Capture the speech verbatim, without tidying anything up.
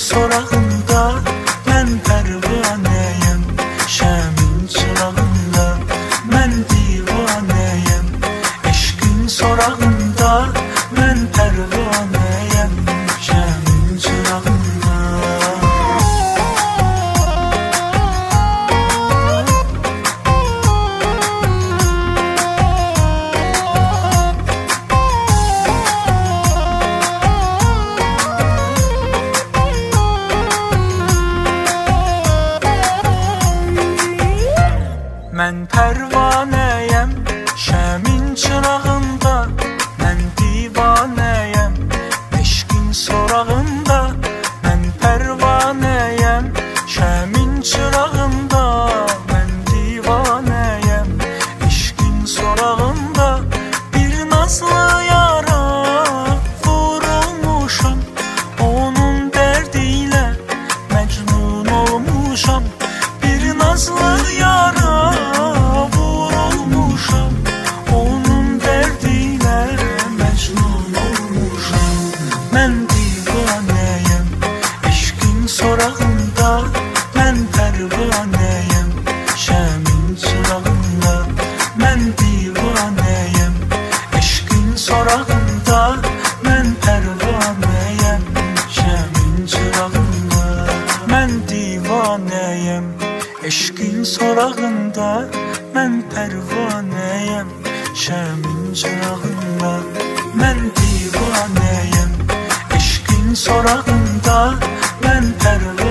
sorağında mən pərvanəyəm, şəmin çırağında mən divanəyəm. Eşqin sorağında mən pərvanəyəm, şəmin çırağında. Mən pərvanəyəm, şəmin çırağında mən divanəyəm. Eşqin sorağında mən pərvanəyəm, şəmin çırağında mən divanəyəm. Eşqin sorağında bir nazlı yara vurulmuşam, onun dərdiyle məcnun olmuşam. Bir nazlı yara vurulmuşam, onun dərdiyle mecnun olmuşam. Mən divanəyəm, eşqin sorağında mən pərvanəyəm, şəmin çırağında mən divanəyəm. Eşqin sorağında mən pərvanəyəm, şəmin çırağında mən divanəyəm. Eşqin sorağında mən pərvanəyəm, şəmin çırağında mən divanəyəm. Eşqin sorağında mən pərvanəyəm.